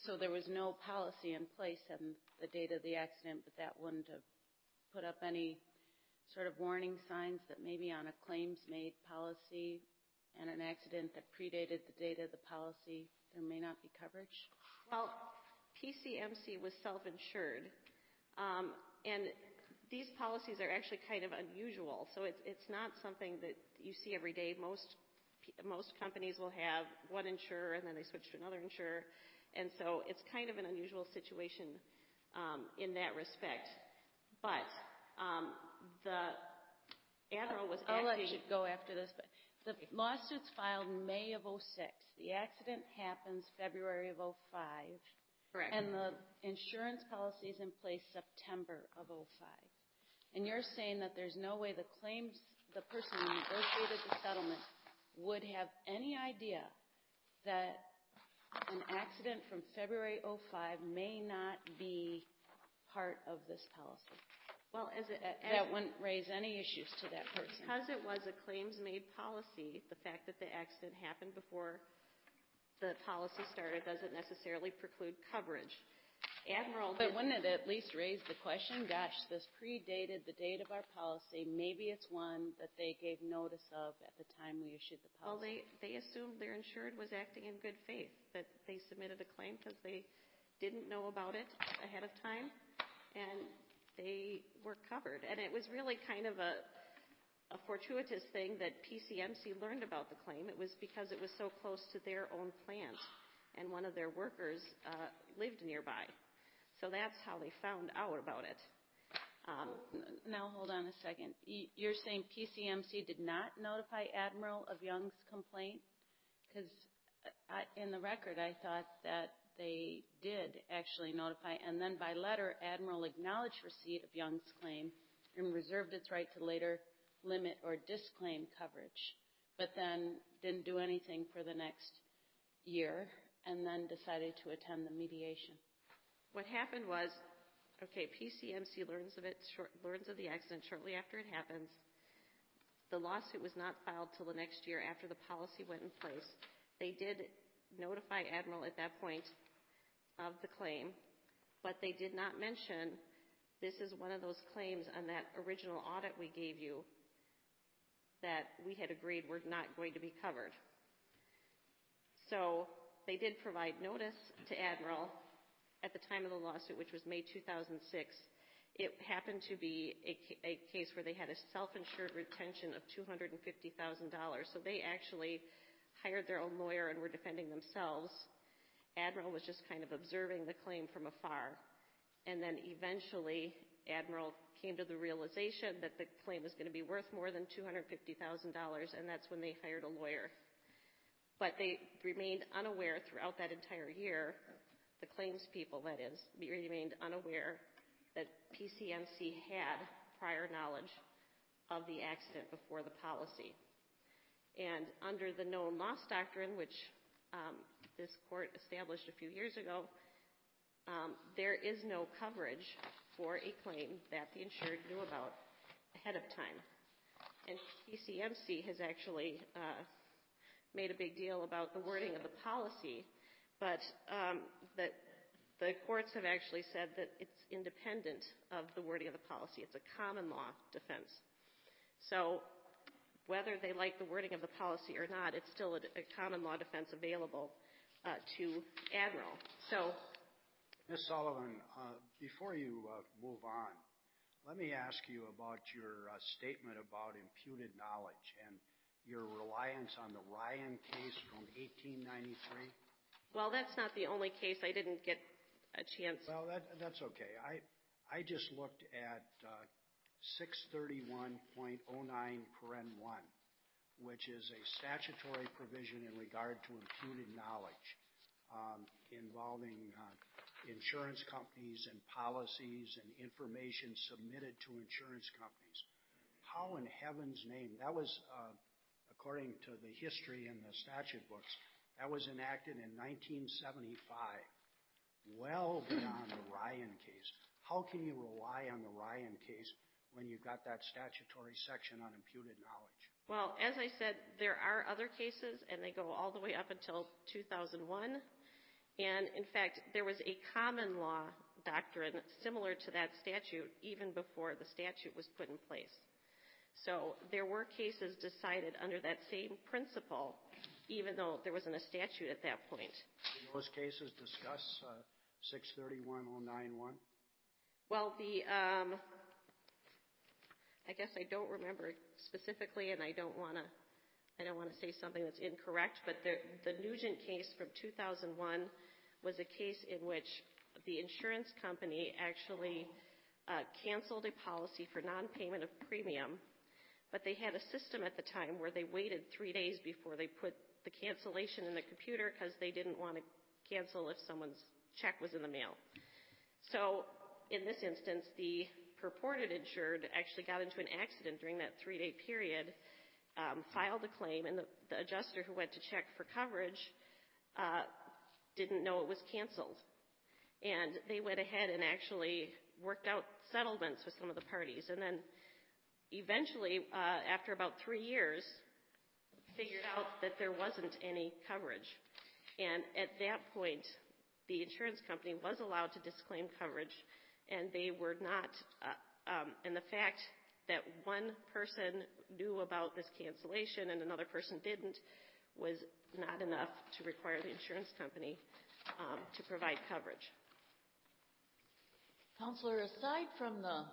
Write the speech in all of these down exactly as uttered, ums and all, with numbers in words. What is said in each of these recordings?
So there was no policy in place on the date of the accident, but that wouldn't have put up any sort of warning signs that maybe on a claims-made policy and an accident that predated the date of the policy, there may not be coverage? Well, P C M C was self-insured, um, and these policies are actually kind of unusual. So it's, it's not something that you see every day. Most most companies will have one insurer and then they switch to another insurer, and so it's kind of an unusual situation um, in that respect. But um, the Admiral was I'll acting. let you go after this, but the lawsuit's filed in May of oh six. The accident happens February of oh five. Correct. And the insurance policy is in place September of oh five. And you're saying that there's no way the claims, the person who negotiated the settlement would have any idea that an accident from February oh five may not be part of this policy. Well, as, a, as that wouldn't raise any issues to that person. Because it was a claims-made policy, the fact that the accident happened before the policy started doesn't necessarily preclude coverage. Admiral But wouldn't it at least raise the question, gosh, this predated the date of our policy. Maybe it's one that they gave notice of at the time we issued the policy. Well, they, they assumed their insured was acting in good faith, that they submitted a claim because they didn't know about it ahead of time, and they were covered. And it was really kind of a, a fortuitous thing that P C M C learned about the claim. It was because it was so close to their own plant, and one of their workers uh, lived nearby. So that's how they found out about it. Um, now, hold on a second. You're saying P C M C did not notify Admiral of Young's complaint? Because in the record, I thought that they did actually notify, and then by letter, Admiral acknowledged receipt of Young's claim and reserved its right to later limit or disclaim coverage, but then didn't do anything for the next year and then decided to attend the mediation. What happened was, okay, P C M C learns of it, short, learns of the accident shortly after it happens. The lawsuit was not filed till the next year after the policy went in place. They did notify Admiral at that point of the claim, but they did not mention this is one of those claims on that original audit we gave you that we had agreed were not going to be covered. So they did provide notice to Admiral at the time of the lawsuit, which was May two thousand six. It happened to be a, a case where they had a self-insured retention of two hundred fifty thousand dollars. So they actually hired their own lawyer and were defending themselves. Admiral was just kind of observing the claim from afar. And then eventually, Admiral came to the realization that the claim was going to be worth more than two hundred fifty thousand dollars, and that's when they hired a lawyer. But they remained unaware throughout that entire year, the claims people, that is, remained unaware that P C M C had prior knowledge of the accident before the policy. And under the known loss doctrine, which um, this court established a few years ago, um, there is no coverage for a claim that the insured knew about ahead of time. And P C M C has actually uh, made a big deal about the wording of the policy, but um, that the courts have actually said that it's independent of the wording of the policy. It's a common law defense. So whether they like the wording of the policy or not, it's still a, a common law defense available uh, to Admiral. So, Miz Sullivan, uh, before you uh, move on, let me ask you about your uh, statement about imputed knowledge and your reliance on the Ryan case from eighteen ninety-three. Well, that's not the only case. I didn't get a chance. Well, that, that's okay. I, I just looked at uh, six thirty-one point oh nine paren one, which is a statutory provision in regard to imputed knowledge um, involving uh, insurance companies and policies and information submitted to insurance companies. How in heaven's name, that was, uh, according to the history in the statute books, that was enacted in nineteen seventy-five, well beyond the Ryan case. How can you rely on the Ryan case when you've got that statutory section on imputed knowledge? Well, as I said, there are other cases, and they go all the way up until two thousand one. And, in fact, there was a common law doctrine similar to that statute even before the statute was put in place. So there were cases decided under that same principle, even though there wasn't a statute at that point. Did those cases discuss uh, six thirty-one oh nine one? Well, the um, I guess I don't remember specifically, and I don't want to I don't want to say something that's incorrect, but the, the Nugent case from two thousand one was a case in which the insurance company actually uh, canceled a policy for non-payment of premium, but they had a system at the time where they waited three days before they put the cancellation in the computer because they didn't want to cancel if someone's check was in the mail. So in this instance, the purported insured actually got into an accident during that three-day period, um, filed a claim, and the, the adjuster who went to check for coverage uh, didn't know it was canceled. And they went ahead and actually worked out settlements with some of the parties. And then eventually, uh, after about three years, figured out that there wasn't any coverage. And at that point, the insurance company was allowed to disclaim coverage, and they were not, uh, um, and the fact that one person knew about this cancellation and another person didn't was not enough to require the insurance company um, to provide coverage. Counselor, aside from the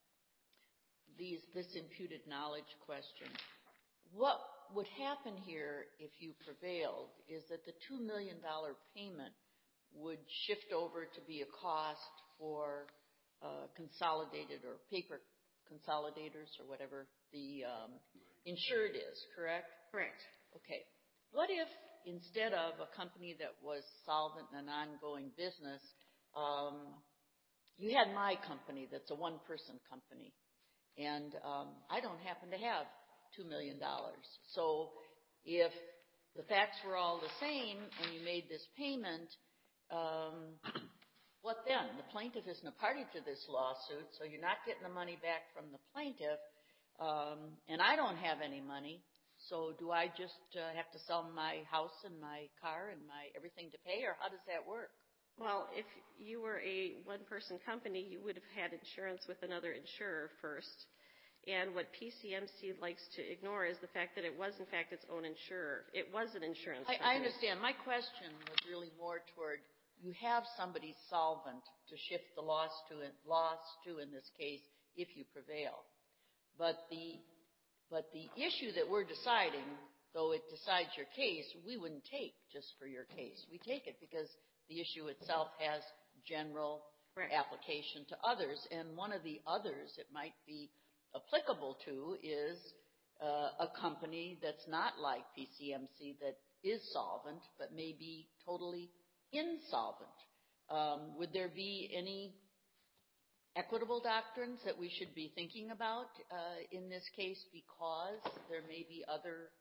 these this imputed knowledge question, what would happen here if you prevailed is that the two million dollars payment would shift over to be a cost for uh, consolidated or paper consolidators or whatever the um, insured is, correct? Correct. Okay. What if instead of a company that was solvent and an ongoing business, um, you had my company that's a one-person company, and um, I don't happen to have two million dollars. So if the facts were all the same and you made this payment, um, what then? The plaintiff isn't a party to this lawsuit, so you're not getting the money back from the plaintiff, um, and I don't have any money. So do I just uh, have to sell my house and my car and my everything to pay, or how does that work? Well, if you were a one-person company, you would have had insurance with another insurer first. And what P C M C likes to ignore is the fact that it was, in fact, its own insurer. It was an insurance I, company. I understand. My question was really more toward you have somebody solvent to shift the loss to, loss to in this case if you prevail. But the, but the issue that we're deciding, though it decides your case, we wouldn't take just for your case. We take it because the issue itself has general Correct. application to others. And one of the others it might be applicable to is uh, a company that's not like P C M C that is solvent but may be totally insolvent. Um, would there be any equitable doctrines that we should be thinking about uh, in this case because there may be other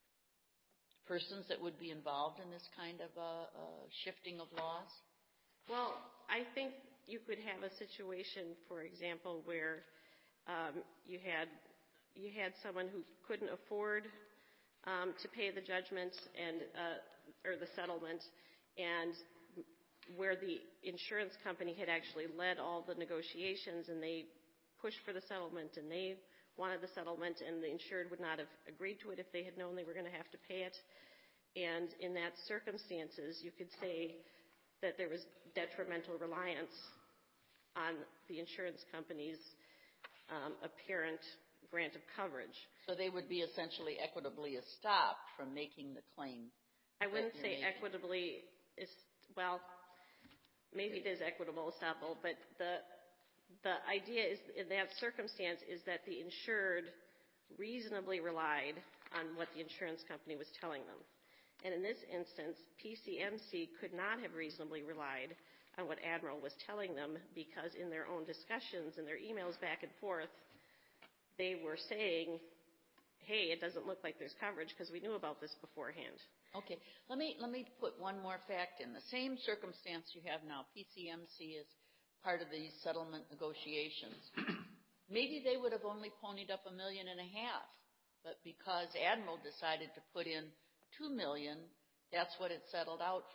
persons that would be involved in this kind of uh, uh, shifting of laws? Well, I think you could have a situation, for example, where um, you had you had someone who couldn't afford um, to pay the judgment and uh, or the settlement, and where the insurance company had actually led all the negotiations and they pushed for the settlement and they wanted the settlement and the insured would not have agreed to it if they had known they were going to have to pay it. And in that circumstances, you could say that there was detrimental reliance on the insurance company's um, apparent grant of coverage. So they would be essentially equitably stopped from making the claim. I wouldn't say making. equitably is, well, maybe it is equitable estoppel, but the the idea is in that circumstance is that the insured reasonably relied on what the insurance company was telling them. And in this instance, P C M C could not have reasonably relied on what Admiral was telling them because in their own discussions and their emails back and forth, they were saying, hey, it doesn't look like there's coverage because we knew about this beforehand. Okay. Let me let me put one more fact in. The same circumstance you have now, P C M C is part of these settlement negotiations. Maybe they would have only ponied up a million and a half, but because Admiral decided to put in two million, that's what it settled out for.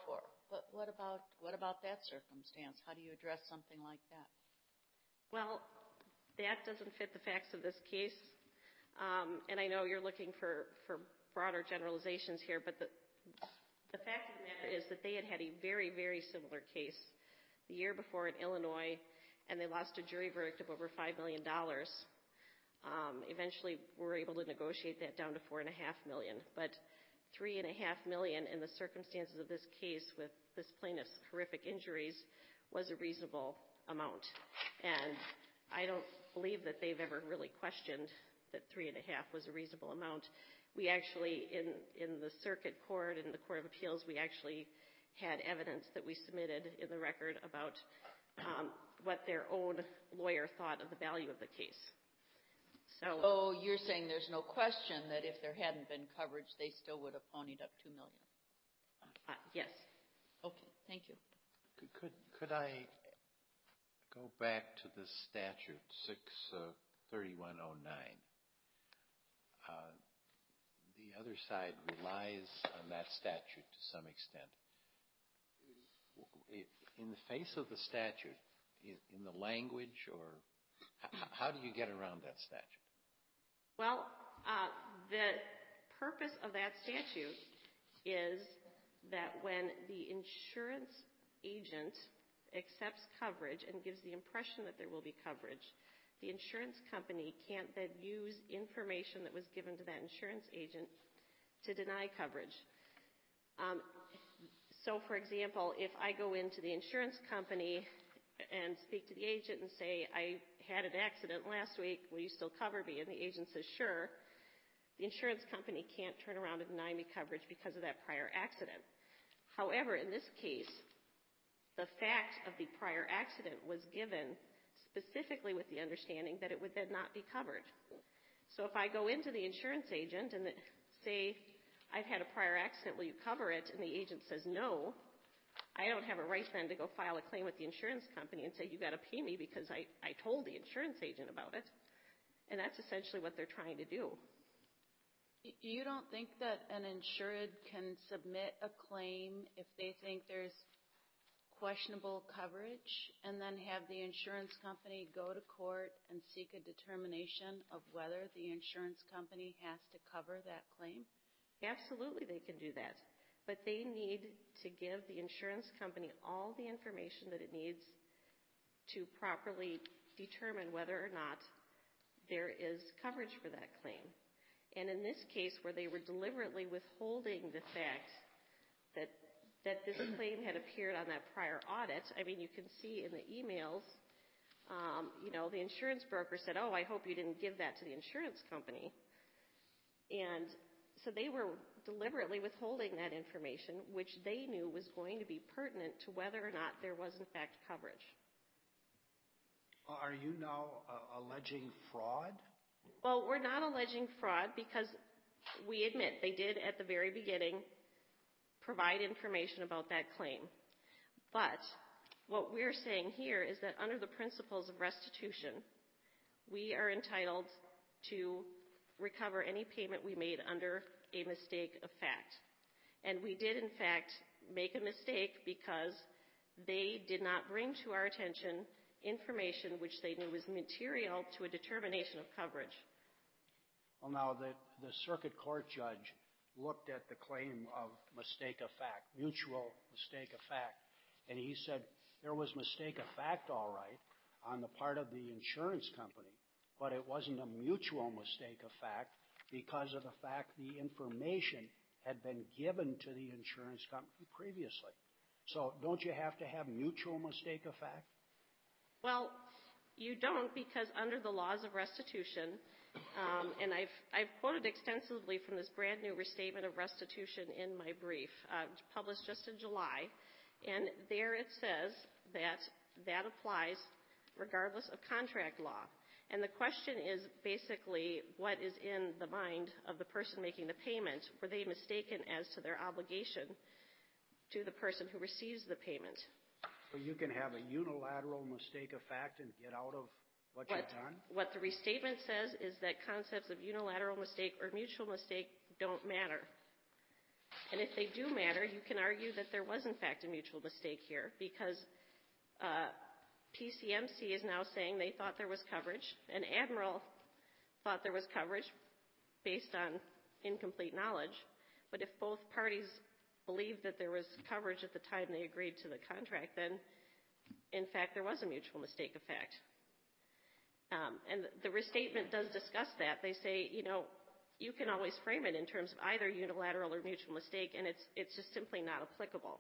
but what about what about that circumstance? How do you address something like that? Well, that doesn't fit the facts of this case. Um, and I know you're looking for, for broader generalizations here, but the, the fact of the matter is that they had had a very, very similar case the year before in Illinois, and they lost a jury verdict of over five million dollars. Um, eventually, we were able to negotiate that down to four and a half million. But three and a half million in the circumstances of this case with this plaintiff's horrific injuries was a reasonable amount. And I don't believe that they've ever really questioned that three and a half was a reasonable amount. We actually, in, in the circuit court and the Court of Appeals, we actually had evidence that we submitted in the record about um, what their own lawyer thought of the value of the case. So, so you're saying there's no question that if there hadn't been coverage, they still would have ponied up two million dollars? Uh, yes. Okay, thank you. Could, could, could I go back to the statute, six thirty-one oh nine? Uh, the other side relies on that statute to some extent. In the face of the statute, in the language, or how, how do you get around that statute? Well, uh, the purpose of that statute is that when the insurance agent accepts coverage and gives the impression that there will be coverage, the insurance company can't then use information that was given to that insurance agent to deny coverage. Um, so, for example, if I go into the insurance company and speak to the agent and say, I had an accident last week, will you still cover me? And the agent says, sure. The insurance company can't turn around and deny me coverage because of that prior accident. However, in this case, the fact of the prior accident was given specifically with the understanding that it would then not be covered. So if I go into the insurance agent and say, I've had a prior accident, will you cover it? And the agent says no, I don't have a right then to go file a claim with the insurance company and say, you got to pay me because I, I told the insurance agent about it. And that's essentially what they're trying to do. You don't think that an insured can submit a claim if they think there's questionable coverage and then have the insurance company go to court and seek a determination of whether the insurance company has to cover that claim? Absolutely, they can do that. But they need to give the insurance company all the information that it needs to properly determine whether or not there is coverage for that claim. And in this case, where they were deliberately withholding the fact that that this claim had appeared on that prior audit, I mean, you can see in the emails, um, you know, the insurance broker said, oh, I hope you didn't give that to the insurance company. And so they were deliberately withholding that information, which they knew was going to be pertinent to whether or not there was, in fact, coverage. Are you now uh, alleging fraud? Well, we're not alleging fraud because we admit they did at the very beginning provide information about that claim. But what we're saying here is that under the principles of restitution, we are entitled to recover any payment we made under a mistake of fact. And we did, in fact, make a mistake because they did not bring to our attention information which they knew was material to a determination of coverage. Well, now, the, the circuit court judge looked at the claim of mistake of fact, mutual mistake of fact, and he said there was mistake of fact, all right, on the part of the insurance company, but it wasn't a mutual mistake of fact because of the fact the information had been given to the insurance company previously. So don't you have to have mutual mistake of fact? Well, you don't, because under the laws of restitution, Um, and I've, I've quoted extensively from this brand new restatement of restitution in my brief, uh, published just in July. And there it says that that applies regardless of contract law. And the question is basically what is in the mind of the person making the payment. Were they mistaken as to their obligation to the person who receives the payment? So you can have a unilateral mistake of fact and get out of what, what you've done? What the restatement says is that concepts of unilateral mistake or mutual mistake don't matter. And if they do matter, you can argue that there was, in fact, a mutual mistake here because uh, P C M C is now saying they thought there was coverage, and Admiral thought there was coverage based on incomplete knowledge. But if both parties believed that there was coverage at the time they agreed to the contract, then, in fact, there was a mutual mistake of fact. Um, and the restatement does discuss that. They say, you know, you can always frame it in terms of either unilateral or mutual mistake, and it's it's just simply not applicable.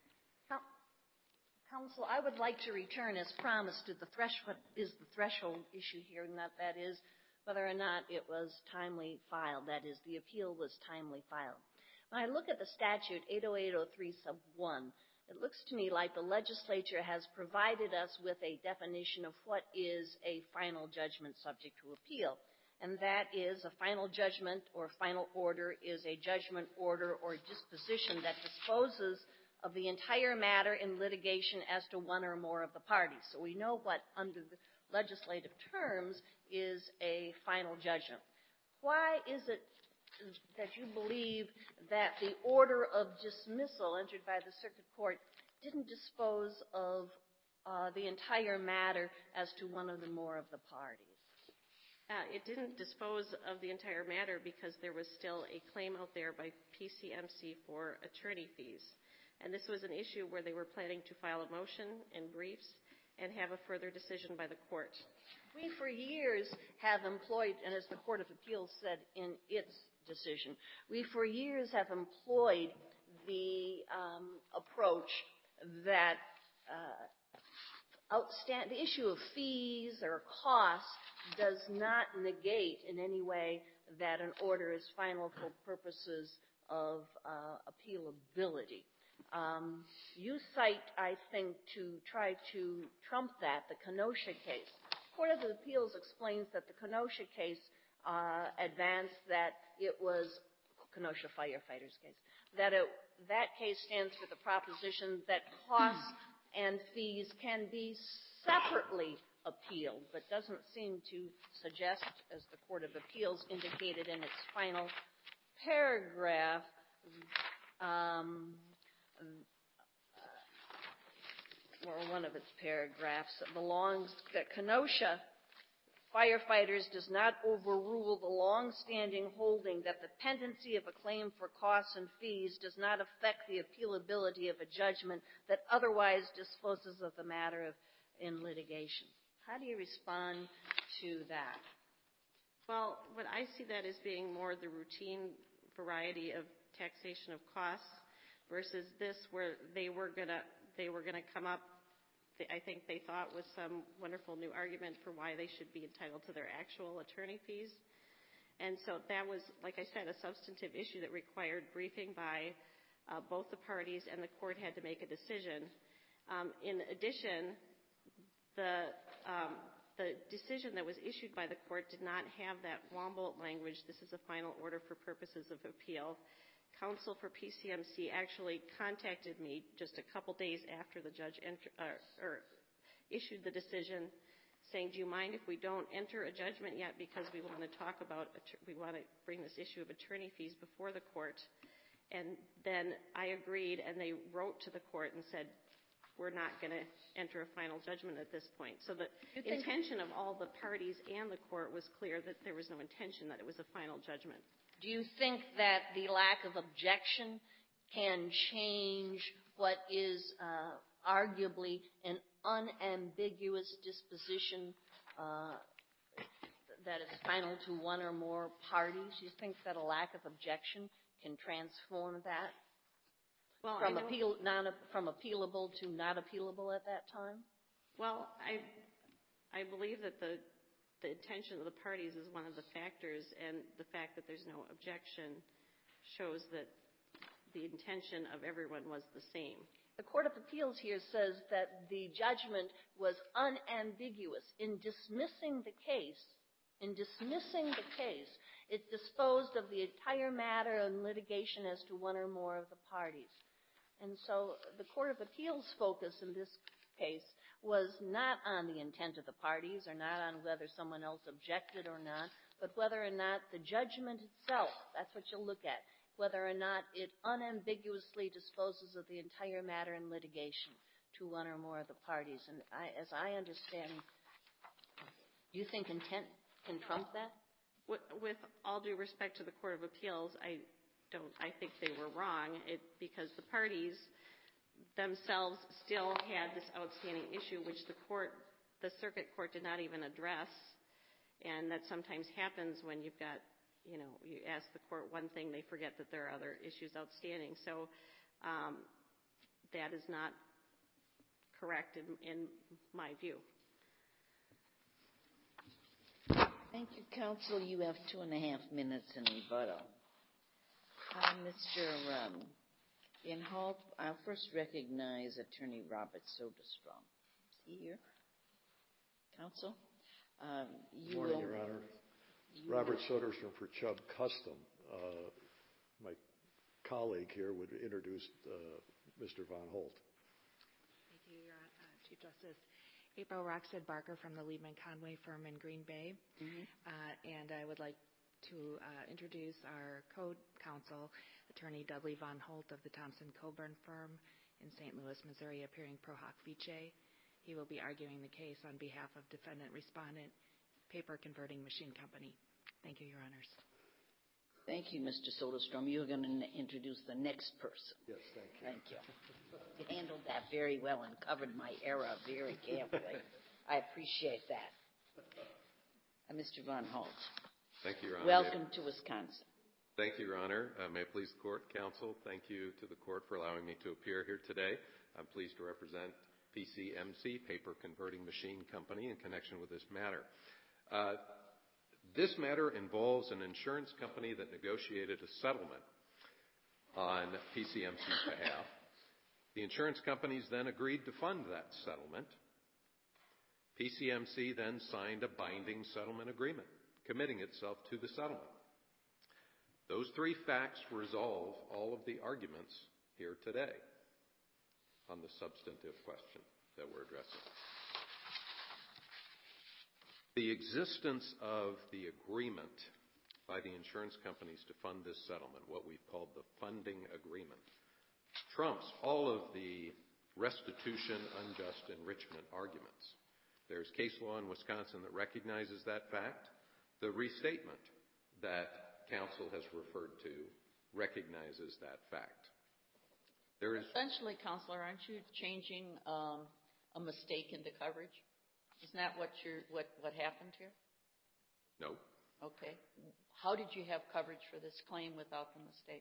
Counsel, I would like to return, as promised, to the threshold is the threshold issue here, and that that is whether or not it was timely filed. That is, the appeal was timely filed. When I look at the statute eight oh eight oh three sub one, it looks to me like the legislature has provided us with a definition of what is a final judgment subject to appeal. And that is a final judgment or final order is a judgment order or disposition that disposes of the entire matter in litigation as to one or more of the parties. So we know what, under the legislative terms, is a final judgment. Why is it that you believe that the order of dismissal entered by the circuit court didn't dispose of uh, the entire matter as to one or the more of the parties? Uh, it didn't dispose of the entire matter because there was still a claim out there by P C M C for attorney fees. And this was an issue where they were planning to file a motion and briefs and have a further decision by the court. We, for years, have employed, and as the Court of Appeals said in its decision, we, for years, have employed the um, approach that uh, outstand, the issue of fees or costs does not negate in any way that an order is final for purposes of uh, appealability. Um, you cite, I think, to try to trump that, the Kenosha case. The Court of Appeals explains that the Kenosha case uh, advanced that it was Kenosha firefighters case, that it, that case stands for the proposition that costs and fees can be separately appealed, but doesn't seem to suggest, as the Court of Appeals indicated in its final paragraph, um, or one of its paragraphs, belongs that Kenosha firefighters does not overrule the long-standing holding that the pendency of a claim for costs and fees does not affect the appealability of a judgment that otherwise disposes of the matter of, in litigation. How do you respond to that? Well, what I see that as being more the routine variety of taxation of costs versus this where they were gonna they were gonna come up, I think they thought, with some wonderful new argument for why they should be entitled to their actual attorney fees. And so that was, like I said, a substantive issue that required briefing by uh, both the parties, and the court had to make a decision. Um, in addition, the um, the decision that was issued by the court did not have that Wambold language, this is a final order for purposes of appeal. Counsel for P C M C actually contacted me just a couple days after the judge enter, uh, or issued the decision, saying, do you mind if we don't enter a judgment yet because we want to talk about, we want to bring this issue of attorney fees before the court. And then I agreed, and they wrote to the court and said, we're not going to enter a final judgment at this point. So the intention of all the parties and the court was clear that there was no intention that it was a final judgment. Do you think that the lack of objection can change what is uh, arguably an unambiguous disposition uh, that is final to one or more parties? Do you think that a lack of objection can transform that well, from, I know, appeal, non, from appealable to not appealable at that time? Well, I, I believe that the The intention of the parties is one of the factors, and the fact that there's no objection shows that the intention of everyone was the same. The Court of Appeals here says that the judgment was unambiguous. In dismissing the case, in dismissing the case, it disposed of the entire matter in litigation as to one or more of the parties. And so the Court of Appeals' focus in this case was not on the intent of the parties or not on whether someone else objected or not, but whether or not the judgment itself, that's what you'll look at, whether or not it unambiguously disposes of the entire matter in litigation to one or more of the parties. And I, as I understand, do you think intent can trump that? With, with all due respect to the Court of Appeals, I don't. I think they were wrong it, because the parties themselves still had this outstanding issue, which the court, the circuit court, did not even address, and that sometimes happens when you've got, you know, you ask the court one thing, they forget that there are other issues outstanding. So um, that is not correct in, in my view. Thank you, counsel. You have two and a half minutes in rebuttal. Uh, Mister Um, Van Holt, I'll first recognize Attorney Robert Soderstrom. Is he here? Counsel? Um, Good morning, Your Honor. Robert Soderstrom for Chubb Custom. Uh, my colleague here would introduce uh, Mister Van Holt. Thank you, Your Honor, uh, Chief Justice. April Roxette Barker from the Liebman Conway firm in Green Bay. Mm-hmm. uh, and I would like to uh, introduce our co-counsel, Attorney Dudley Van Holt of the Thompson Coburn firm in Saint Louis, Missouri, appearing pro hoc vice. He will be arguing the case on behalf of defendant respondent, Paper Converting Machine Company. Thank you, Your Honors. Thank you, Mister Soderstrom. You're going to n- introduce the next person. Yes, thank you. Thank you. You handled that very well and covered my error very carefully. I appreciate that. Uh, Mister Van Holt. Thank you, Your Honor. Welcome to Wisconsin. Thank you, Your Honor. Uh, may it please the court, counsel, thank you to the court for allowing me to appear here today. I'm pleased to represent P C M C, Paper Converting Machine Company, in connection with this matter. Uh, this matter involves an insurance company that negotiated a settlement on P C M C's behalf. The insurance companies then agreed to fund that settlement. P C M C then signed a binding settlement agreement, committing itself to the settlement. Those three facts resolve all of the arguments here today on the substantive question that we're addressing. The existence of the agreement by the insurance companies to fund this settlement, what we've called the funding agreement, trumps all of the restitution, unjust enrichment arguments. There's case law in Wisconsin that recognizes that fact. The restatement that counsel has referred to recognizes that fact. There is essentially, Counselor, aren't you changing um, a mistake into coverage? Isn't that what you're, what, what happened here? No. Okay. How did you have coverage for this claim without the mistake?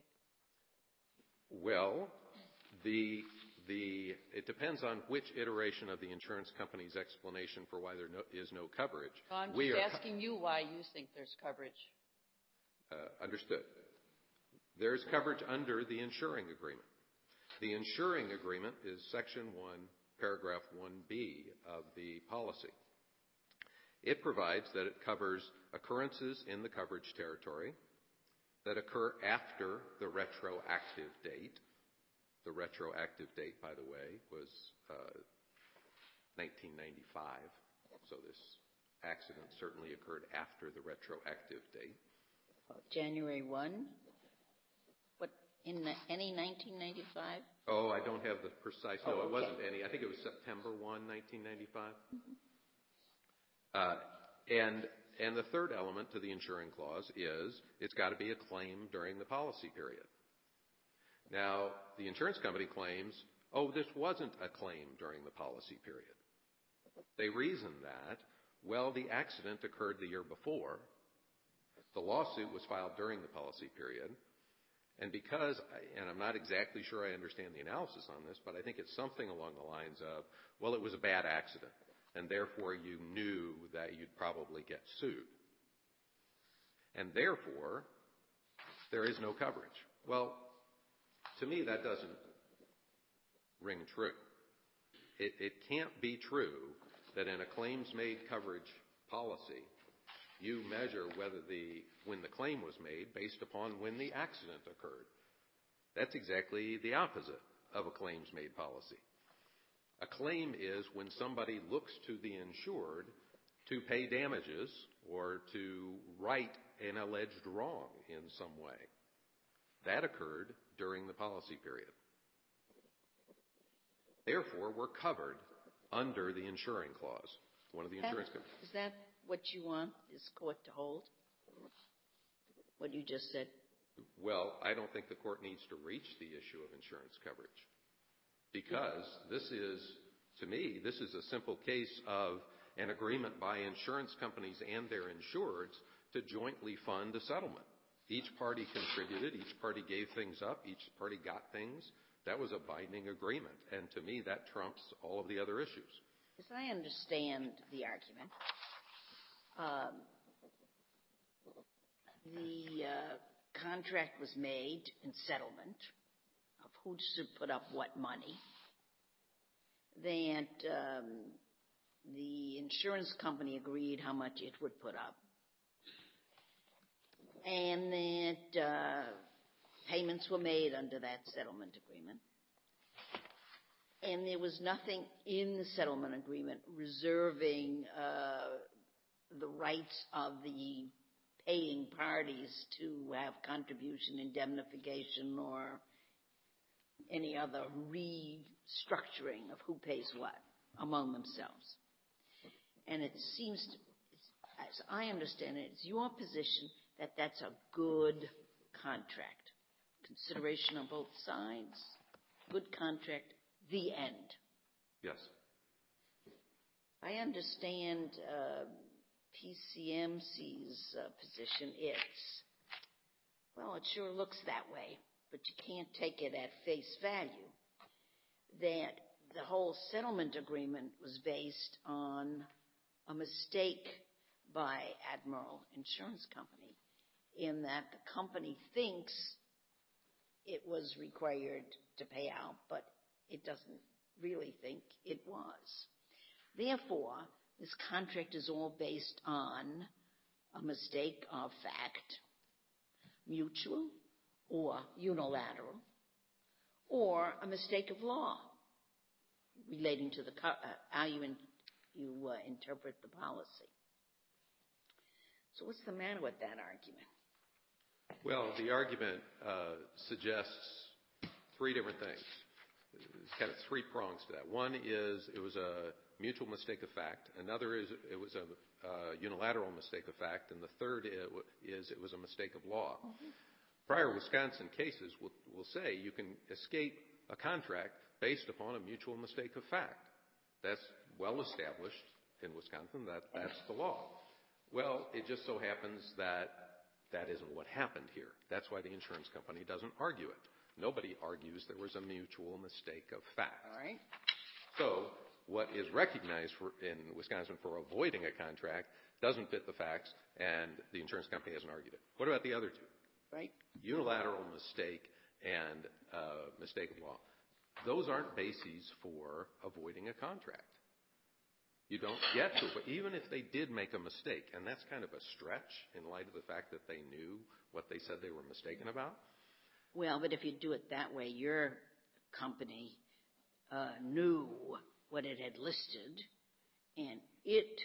Well, the the it depends on which iteration of the insurance company's explanation for why there no, is no coverage. So I'm we just asking co- you why you think there's coverage. Uh, understood. There's coverage under the insuring agreement. The insuring agreement is Section one, Paragraph one B of the policy. It provides that it covers occurrences in the coverage territory that occur after the retroactive date. The retroactive date, by the way, was uh, nineteen ninety-five, so this accident certainly occurred after the retroactive date. January first? What, in the, any nineteen ninety-five? Oh, I don't have the precise, no, oh, okay. It wasn't any. I think it was September first, nineteen ninety-five. Mm-hmm. Uh, and and the third element to the insuring clause is it's got to be a claim during the policy period. Now, the insurance company claims, oh, this wasn't a claim during the policy period. They reason that, well, the accident occurred the year before. The lawsuit was filed during the policy period. And because, and I'm not exactly sure I understand the analysis on this, but I think it's something along the lines of, well, it was a bad accident, and therefore you knew that you'd probably get sued. And therefore, there is no coverage. Well, to me, that doesn't ring true. It, it can't be true that in a claims-made coverage policy, you measure whether the when the claim was made based upon when the accident occurred. That's exactly the opposite of a claims-made policy. A claim is when somebody looks to the insured to pay damages or to right an alleged wrong in some way. That occurred during the policy period. Therefore, we're covered under the insuring clause. One of the insurance That- companies. Is that what you want this court to hold? What you just said? Well, I don't think the court needs to reach the issue of insurance coverage because this is, to me, this is a simple case of an agreement by insurance companies and their insureds to jointly fund a settlement. Each party contributed, each party gave things up, each party got things. That was a binding agreement, and to me, that trumps all of the other issues. As I understand the argument, um, the uh, contract was made in settlement of who should put up what money. That um, the insurance company agreed how much it would put up. And that uh, payments were made under that settlement agreement. And there was nothing in the settlement agreement reserving uh, the rights of the paying parties to have contribution, indemnification, or any other restructuring of who pays what among themselves. And it seems, to, as I understand it, it's your position that that's a good contract. Consideration on both sides, good contract, the end. Yes. I understand uh, P C M C's uh, position. It's, well, it sure looks that way, but you can't take it at face value. That the whole settlement agreement was based on a mistake by Admiral Insurance Company in that the company thinks it was required to pay out, but it doesn't really think it was. Therefore, this contract is all based on a mistake of fact, mutual or unilateral, or a mistake of law relating to the co- uh, how you, in, you uh, interpret the policy. So what's the matter with that argument? Well, the argument uh, suggests three different things. There's kind of three prongs to that. One is it was a mutual mistake of fact. Another is it was a uh, unilateral mistake of fact. And the third is, is it was a mistake of law. Mm-hmm. Prior Wisconsin cases will, will say you can escape a contract based upon a mutual mistake of fact. That's well established in Wisconsin. That, that's the law. Well, it just so happens that that isn't what happened here. That's why the insurance company doesn't argue it. Nobody argues there was a mutual mistake of fact. All right. So what is recognized for, in Wisconsin for avoiding a contract doesn't fit the facts, and the insurance company hasn't argued it. What about the other two? Right. Unilateral mistake and uh, mistake of law. Those aren't bases for avoiding a contract. You don't get to, but even if they did make a mistake, and that's kind of a stretch in light of the fact that they knew what they said they were mistaken about. Well, but if you do it that way, your company uh, knew what it had listed, and it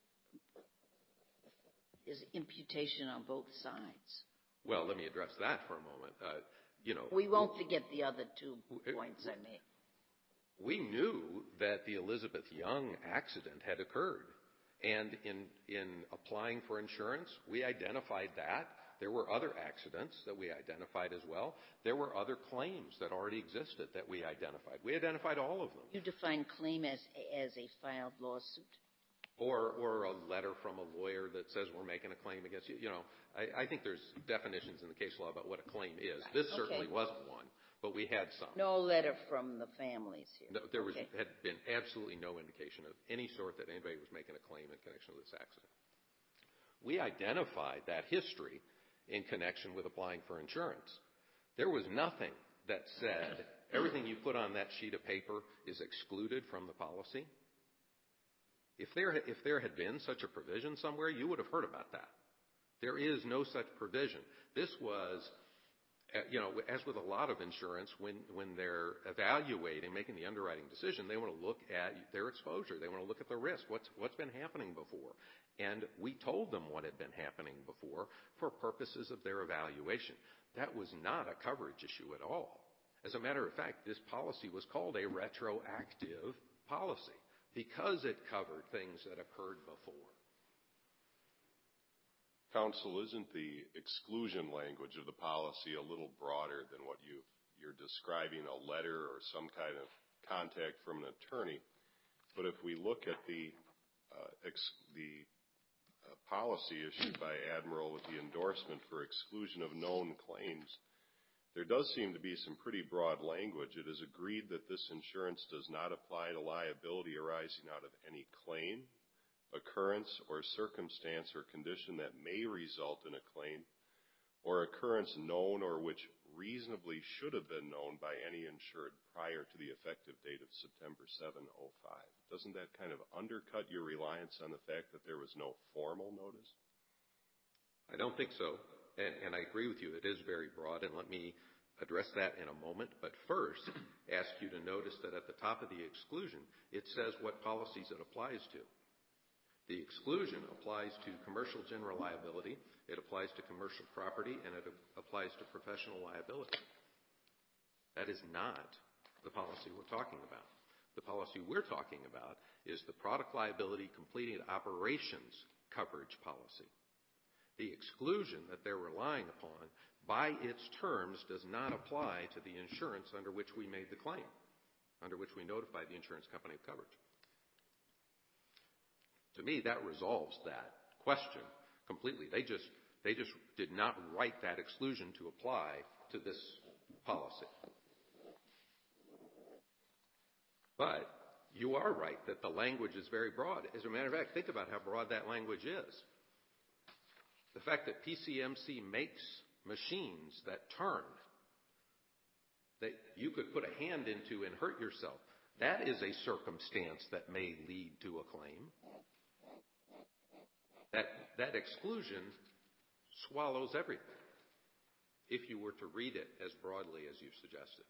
is imputation on both sides. Well, let me address that for a moment. Uh, you know, we won't forget the other two points I made. We knew that the Elizabeth Young accident had occurred. And in, in applying for insurance, we identified that. There were other accidents that we identified as well. There were other claims that already existed that we identified. We identified all of them. You define claim as, as a filed lawsuit? Or, or a letter from a lawyer that says we're making a claim against you. You know, I, I think there's definitions in the case law about what a claim is. Right. This Okay. certainly wasn't one. But we had some. No letter from the families here. No, there was, okay. had been absolutely no indication of any sort that anybody was making a claim in connection with this accident. We identified that history in connection with applying for insurance. There was nothing that said everything you put on that sheet of paper is excluded from the policy. If there, if there had been such a provision somewhere, you would have heard about that. There is no such provision. This was uh, you know, as with a lot of insurance, when, when they're evaluating, making the underwriting decision, they want to look at their exposure. They want to look at the risk. What's, what's been happening before? And we told them what had been happening before for purposes of their evaluation. That was not a coverage issue at all. As a matter of fact, this policy was called a retroactive policy because it covered things that occurred before. Counsel, isn't the exclusion language of the policy a little broader than what you, you're describing, a letter or some kind of contact from an attorney? But if we look at the, uh, ex, the uh, policy issued by Admiral with the endorsement for exclusion of known claims, there does seem to be some pretty broad language. It is agreed that this insurance does not apply to liability arising out of any claim, occurrence, or circumstance or condition that may result in a claim, or occurrence known or which reasonably should have been known by any insured prior to the effective date of September seventh, oh five. Doesn't that kind of undercut your reliance on the fact that there was no formal notice? I don't think so. And, and I agree with you. It is very broad, and let me address that in a moment. But first, ask you to notice that at the top of the exclusion, it says what policies it applies to. The exclusion applies to commercial general liability, it applies to commercial property, and it applies to professional liability. That is not the policy we're talking about. The policy we're talking about is the product liability completing operations coverage policy. The exclusion that they're relying upon, by its terms, does not apply to the insurance under which we made the claim, under which we notified the insurance company of coverage. To me, that resolves that question completely. They just, they just did not write that exclusion to apply to this policy. But you are right that the language is very broad. As a matter of fact, think about how broad that language is. The fact that P C M C makes machines that turn, that you could put a hand into and hurt yourself, that is a circumstance that may lead to a claim. That, that exclusion swallows everything if you were to read it as broadly as you suggested.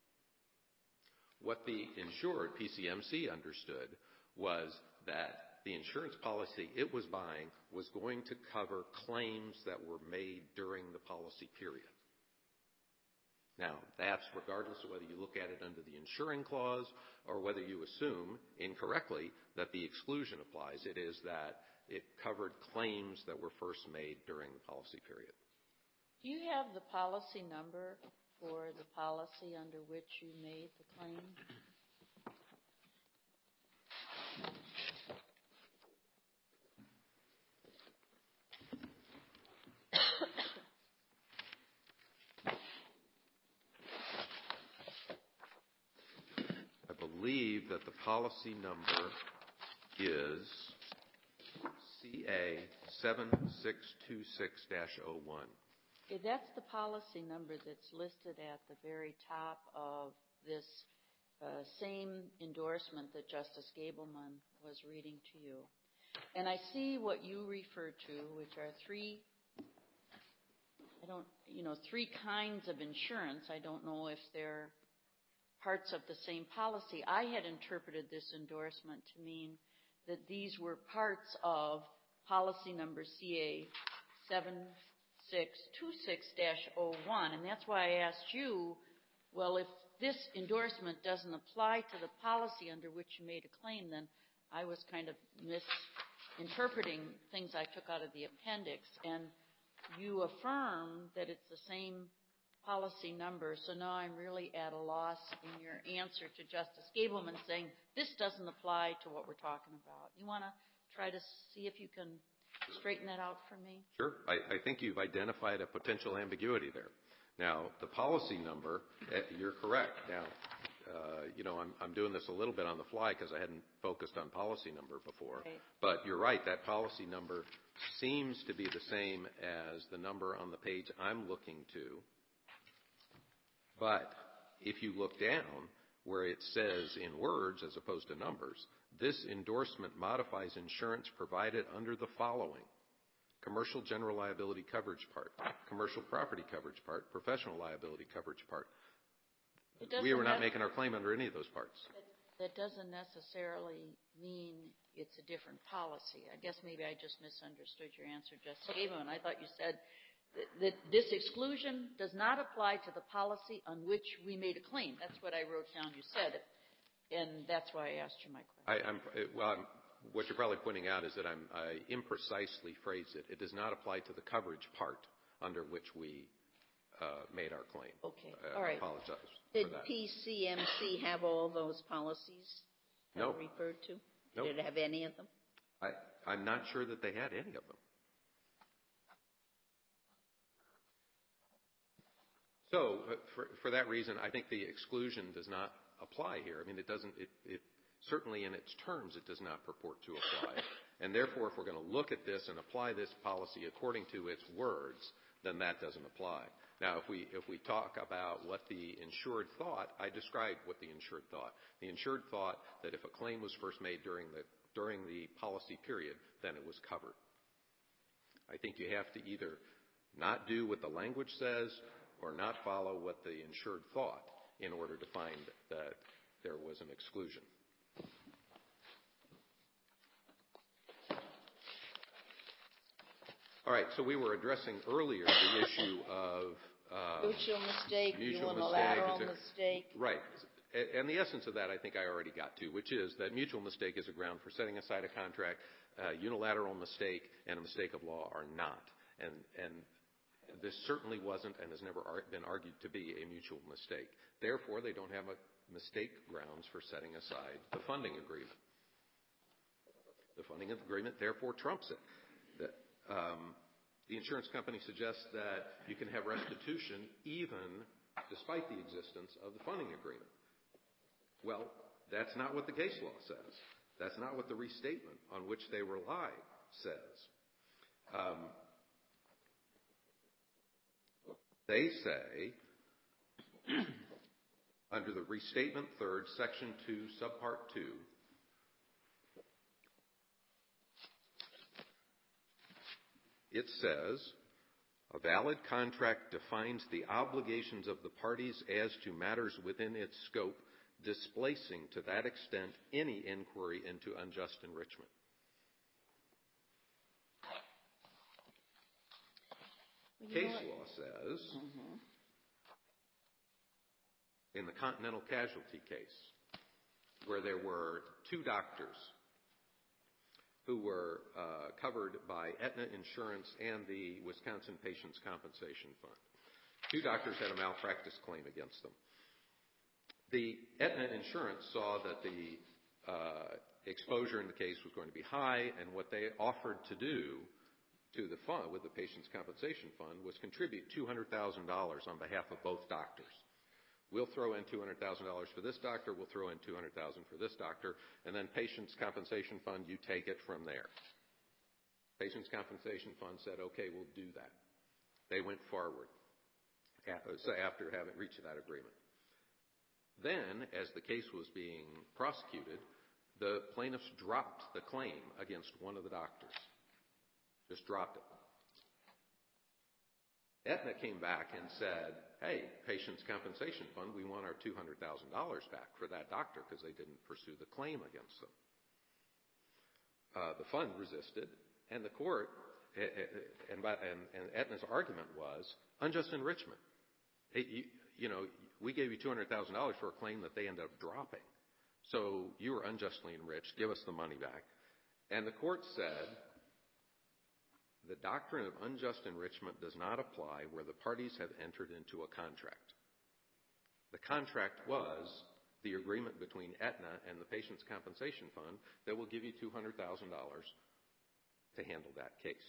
What the insured, P C M C, understood was that the insurance policy it was buying was going to cover claims that were made during the policy period. Now, that's regardless of whether you look at it under the insuring clause or whether you assume incorrectly that the exclusion applies. It is that it covered claims that were first made during the policy period. Do you have the policy number for the policy under which you made the claim? I believe that the policy number is C A seven six two six dash oh one. Okay, that's the policy number that's listed at the very top of this uh, same endorsement that Justice Gableman was reading to you. And I see what you refer to, which are three, I don't, you know, three kinds of insurance. I don't know if they're parts of the same policy. I had interpreted this endorsement to mean that these were parts of policy number C A seven six two six dash oh one, and that's why I asked you, well, if this endorsement doesn't apply to the policy under which you made a claim, then I was kind of misinterpreting things I took out of the appendix, and you affirm that it's the same policy number, so now I'm really at a loss in your answer to Justice Gableman saying this doesn't apply to what we're talking about. You want to try to see if you can straighten that out for me? Sure. I, I think you've identified a potential ambiguity there. Now, the policy number, uh, you're correct. Now, uh, you know, I'm, I'm doing this a little bit on the fly because I hadn't focused on policy number before. Right. But you're right, that policy number seems to be the same as the number on the page I'm looking to. But if you look down where it says in words as opposed to numbers, this endorsement modifies insurance provided under the following: commercial general liability coverage part, commercial property coverage part, professional liability coverage part. We were not making our claim under any of those parts. That doesn't necessarily mean it's a different policy. I guess maybe I just misunderstood your answer just gave him, and I thought you said that, that this exclusion does not apply to the policy on which we made a claim. That's what I wrote down. You said it, and that's why I asked you my question. I, I'm, well, I'm, what you're probably pointing out is that I'm, I imprecisely phrased it. It does not apply to the coverage part under which we uh, made our claim. Okay. Uh, all right. I apologize Did for that. P C M C have all those policies that No. were referred to? Nope. Did it have any of them? I, I'm not sure that they had any of them. So, uh, for, for that reason, I think the exclusion does not apply here. I mean, it doesn't, it, it certainly in its terms, it does not purport to apply. And therefore, if we're going to look at this and apply this policy according to its words, then that doesn't apply. Now, if we, if we talk about what the insured thought, I described what the insured thought. The insured thought that if a claim was first made during the, during the policy period, then it was covered. I think you have to either not do what the language says or not follow what the insured thought in order to find that there was an exclusion. All right, so we were addressing earlier the issue of um, mutual mistake, mutual unilateral mistake, mistake. Right. And the essence of that I think I already got to, which is that mutual mistake is a ground for setting aside a contract. Uh, unilateral mistake and a mistake of law are not. And, and this certainly wasn't and has never ar- been argued to be a mutual mistake. Therefore, they don't have a mistake grounds for setting aside the funding agreement. The funding agreement, therefore, trumps it. The, um, the insurance company suggests that you can have restitution even despite the existence of the funding agreement. Well, that's not what the case law says. That's not what the restatement on which they rely says. Um, they say, under the restatement third, section two, subpart two, it says, a valid contract defines the obligations of the parties as to matters within its scope, displacing to that extent any inquiry into unjust enrichment. Well, Case know law says, mm-hmm. in the Continental Casualty case, where there were two doctors who were uh, covered by Aetna Insurance and the Wisconsin Patients Compensation Fund. Two doctors had a malpractice claim against them. The Aetna Insurance saw that the uh, exposure in the case was going to be high, and what they offered to do to the fund, with the Patients Compensation Fund, was contribute two hundred thousand dollars on behalf of both doctors. We'll throw in two hundred thousand dollars for this doctor, we'll throw in two hundred thousand dollars for this doctor, and then Patients Compensation Fund, you take it from there. Patients Compensation Fund said, okay, we'll do that. They went forward after having reached that agreement. Then, as the case was being prosecuted, the plaintiffs dropped the claim against one of the doctors. Just dropped it. Aetna came back and said, hey, Patients Compensation Fund, we want our two hundred thousand dollars back for that doctor because they didn't pursue the claim against them. Uh, the fund resisted, and the court, and, and, and Aetna's argument was unjust enrichment. Hey, you, you know, we gave you two hundred thousand dollars for a claim that they ended up dropping. So you were unjustly enriched. Give us the money back. And the court said, the doctrine of unjust enrichment does not apply where the parties have entered into a contract. The contract was the agreement between Aetna and the Patients Compensation Fund that will give you two hundred thousand dollars to handle that case.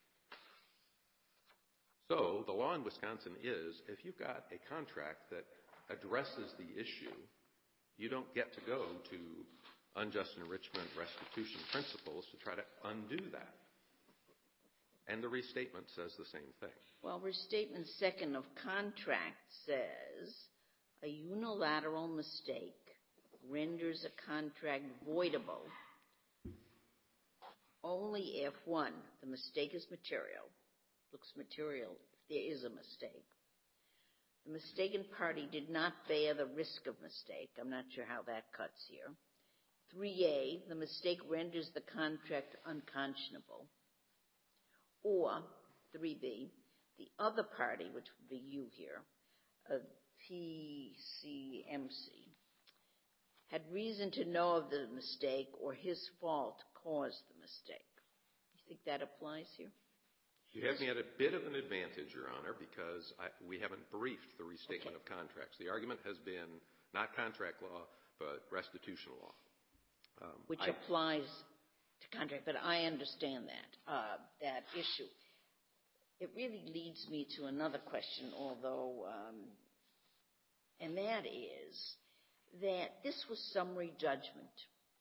So the law in Wisconsin is, if you've got a contract that addresses the issue, you don't get to go to unjust enrichment restitution principles to try to undo that. And the restatement says the same thing. Well, restatement second of contract says a unilateral mistake renders a contract voidable only if, one, the mistake is material, looks material if there is a mistake. The mistaken party did not bear the risk of mistake. I'm not sure how that cuts here. three A, the mistake renders the contract unconscionable. Or, three B, the other party, which would be you here, uh, P C M C, had reason to know of the mistake or his fault caused the mistake. You think that applies here? You have me at a bit of an advantage, Your Honor, because I, we haven't briefed the restatement Okay. of contracts. The argument has been not contract law, but restitution law. Um, Which I, applies to contract, but I understand that, uh, that issue. It really leads me to another question, although, um, and that is that this was summary judgment.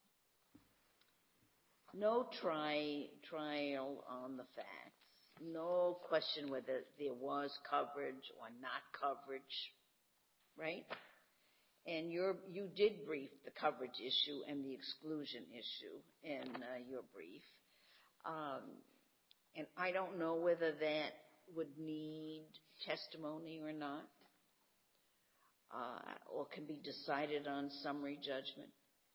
No try, trial on the facts. No question whether there was coverage or not coverage, right? And you're, you did brief the coverage issue and the exclusion issue in uh, your brief. Um, and I don't know whether that would need testimony or not, uh, or can be decided on summary judgment.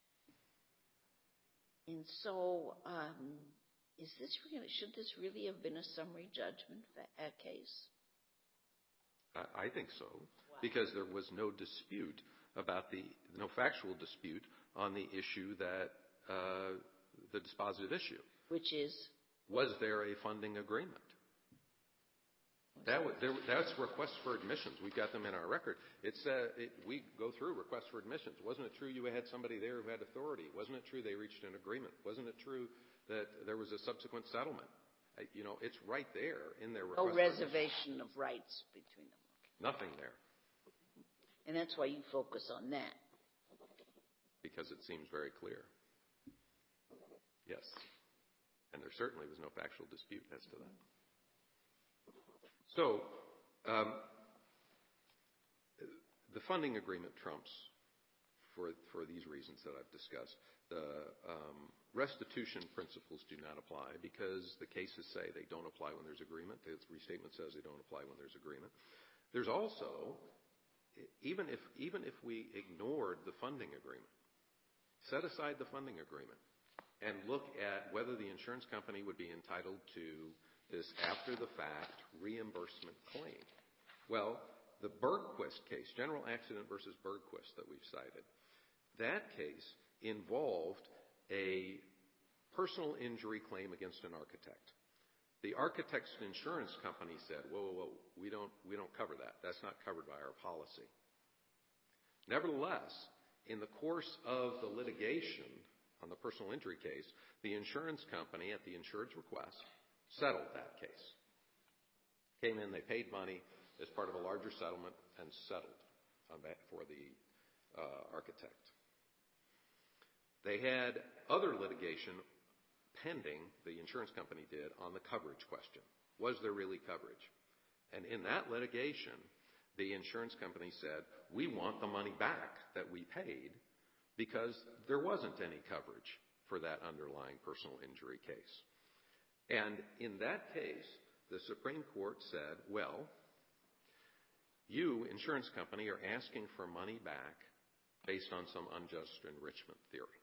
And so, um, is this really, should this really have been a summary judgment fa- case? I, I think so, because there was no dispute about the, no factual dispute on the issue that, uh, the dispositive issue. Which is? Was there a funding agreement? That was, there, that's requests for admissions. We've got them in our record. It's, uh, it, we go through requests for admissions. Wasn't it true you had somebody there who had authority? Wasn't it true they reached an agreement? Wasn't it true that there was a subsequent settlement? I, you know, it's right there in their request. No reservation of rights between them. Nothing there. And that's why you focus on that. Because it seems very clear. Yes. And there certainly was no factual dispute as to that. So, um, the funding agreement trumps for, for these reasons that I've discussed. The um, restitution principles do not apply because the cases say they don't apply when there's agreement. The restatement says they don't apply when there's agreement. There's also, even if, even if we ignored the funding agreement, set aside the funding agreement, and look at whether the insurance company would be entitled to this after-the-fact reimbursement claim. Well, the Bergquist case, General Accident versus Bergquist that we've cited, that case involved a personal injury claim against an architect. The architect's insurance company said, whoa, whoa, whoa, we don't, we don't cover that. That's not covered by our policy. Nevertheless, in the course of the litigation on the personal injury case, the insurance company, at the insured's request, settled that case. Came in, they paid money as part of a larger settlement and settled on that for the uh, architect. They had other litigation pending, the insurance company did, on the coverage question. Was there really coverage? And in that litigation, the insurance company said, we want the money back that we paid because there wasn't any coverage for that underlying personal injury case. And in that case, the Supreme Court said, well, you, insurance company, are asking for money back based on some unjust enrichment theory.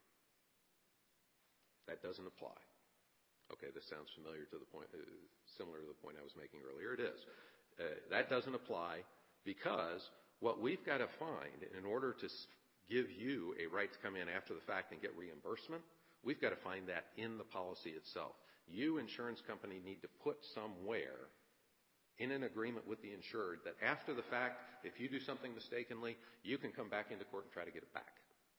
That doesn't apply. Okay, this sounds familiar to the point, uh, similar to the point I was making earlier. It is. Uh, that doesn't apply because what we've got to find in order to give you a right to come in after the fact and get reimbursement, we've got to find that in the policy itself. You, insurance company, need to put somewhere in an agreement with the insured that after the fact, if you do something mistakenly, you can come back into court and try to get it back.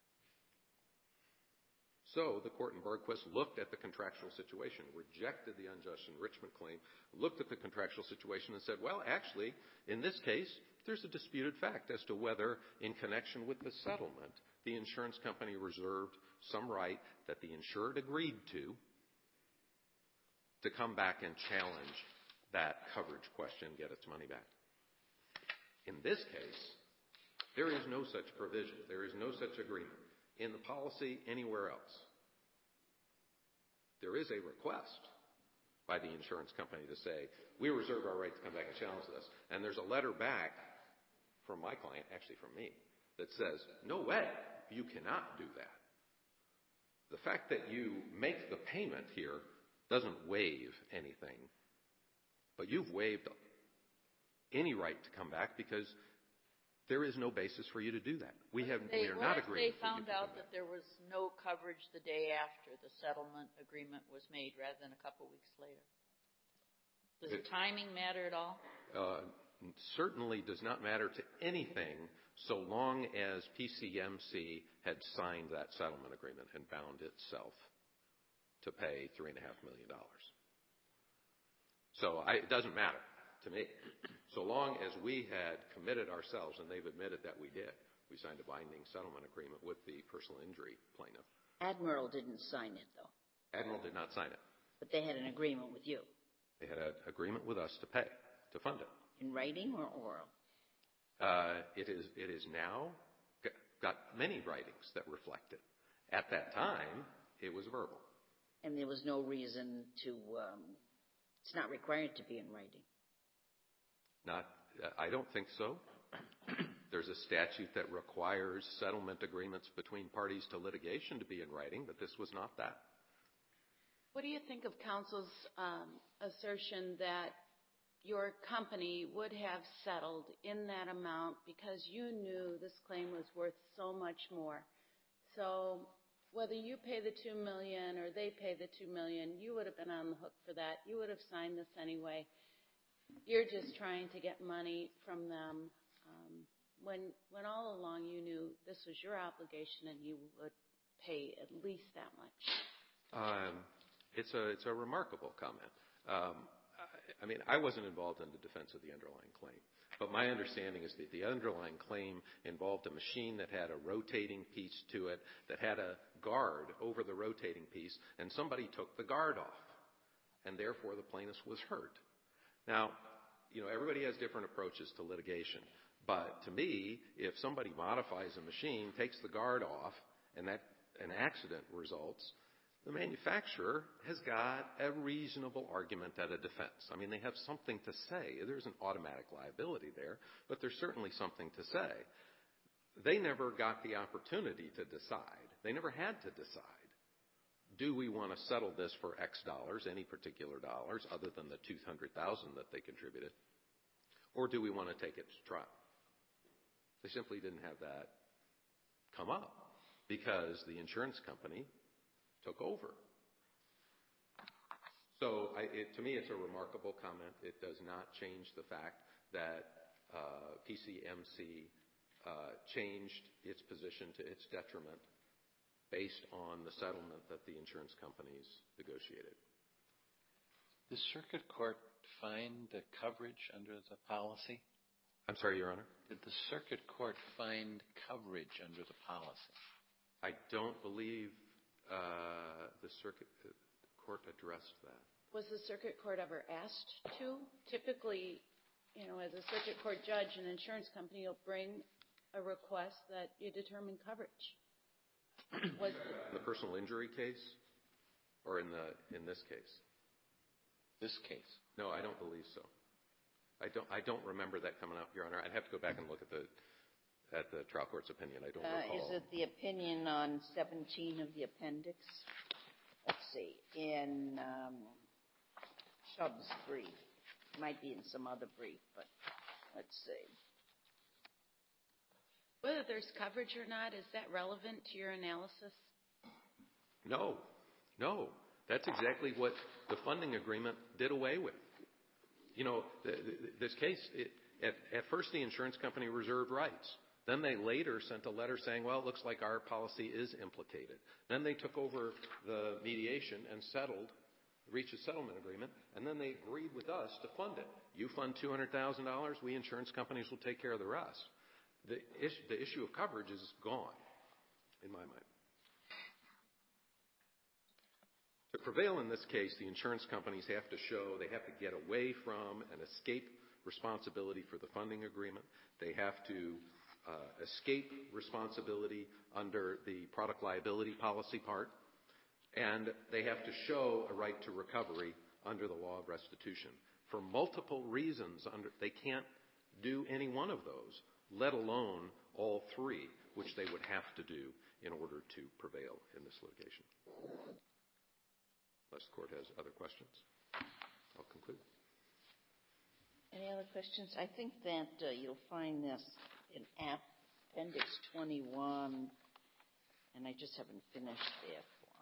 So the court in Bergquist looked at the contractual situation, rejected the unjust enrichment claim, looked at the contractual situation and said, well, actually, in this case, there's a disputed fact as to whether, in connection with the settlement, the insurance company reserved some right that the insured agreed to to come back and challenge that coverage question and get its money back. In this case, there is no such provision. There is no such agreement in the policy anywhere else. there is a request by the insurance company to say, we reserve our right to come back and challenge this. And there's a letter back from my client, actually from me, that says, no way, you cannot do that. The fact that you make the payment here doesn't waive anything, but you've waived any right to come back because there is no basis for you to do that. We have They, we are what not if agreeing. they found out that there was no coverage the day after the settlement agreement was made rather than a couple weeks later? Does It- the timing matter at all? Uh, certainly does not matter to anything so long as P C M C had signed that settlement agreement and bound itself to pay three and a half million dollars. So I, it doesn't matter to me. So long as we had committed ourselves, and they've admitted that we did, we signed a binding settlement agreement with the personal injury plaintiff. Admiral didn't sign it, though, Admiral did not sign it. but they had an agreement with you, They had an agreement with us to pay, to fund it. in writing or oral? Uh, it is it is now g- got many writings that reflect it. At that time, it was verbal. And there was no reason to, um, it's not required to be in writing. Not, uh, I don't think so. There's a statute that requires settlement agreements between parties to litigation to be in writing, but this was not that. What do you think of counsel's um, assertion that your company would have settled in that amount because you knew this claim was worth so much more? So whether you pay the two million dollars or they pay the two million dollars, you would have been on the hook for that. You would have signed this anyway. You're just trying to get money from them um, when when all along you knew this was your obligation and you would pay at least that much. Um, it's a it's a remarkable comment. Um, I, I mean, I wasn't involved in the defense of the underlying claim, but my understanding is that the underlying claim involved a machine that had a rotating piece to it, that had a guard over the rotating piece, and somebody took the guard off, and therefore the plaintiff was hurt. Now, you know, everybody has different approaches to litigation, but to me, if somebody modifies a machine, takes the guard off, and that an accident results, the manufacturer has got a reasonable argument at a defense. I mean, they have something to say. There's an automatic liability there, but there's certainly something to say. They never got the opportunity to decide. They never had to decide. Do we want to settle this for X dollars, any particular dollars, other than the two hundred thousand dollars that they contributed? Or do we want to take it to trial? They simply didn't have that come up because the insurance company took over. So I, it, to me, it's a remarkable comment. It does not change the fact that uh, P C M C uh, changed its position to its detriment based on the settlement that the insurance companies negotiated. The circuit court find the coverage under the policy? I'm sorry, Your Honor? Did the circuit court find coverage under the policy? I don't believe uh, the circuit court addressed that. Was the circuit court ever asked to? Typically, you know, as a circuit court judge, an insurance company will bring a request that you determine coverage. Was in the personal injury case or in the in this case? This case? No, I don't believe so. I don't I don't remember that coming up, Your Honor. I'd have to go back and look at the at the trial court's opinion. I don't Uh, recall. is it the opinion on seventeen of the appendix? Let's see, in um, Chubb's brief. It might be in some other brief, but let's see. Whether there's coverage or not, is that relevant to your analysis? No, no. That's exactly what the funding agreement did away with. You know, the, the, this case, it, at, at first the insurance company reserved rights. Then they later sent a letter saying, well, it looks like our policy is implicated. Then they took over the mediation and settled, reached a settlement agreement, and then they agreed with us to fund it. You fund two hundred thousand dollars, we insurance companies will take care of the rest. The issue, the issue of coverage is gone, in my mind. To prevail in this case, the insurance companies have to show, they have to get away from and escape responsibility for the funding agreement. They have to uh, escape responsibility under the product liability policy part. And they have to show a right to recovery under the law of restitution. For multiple reasons, under, they can't do any one of those, let alone all three, which they would have to do in order to prevail in this litigation. Unless the court has other questions, I'll conclude. Any other questions? I think that uh, you'll find this in Appendix twenty-one, and I just haven't finished therefore.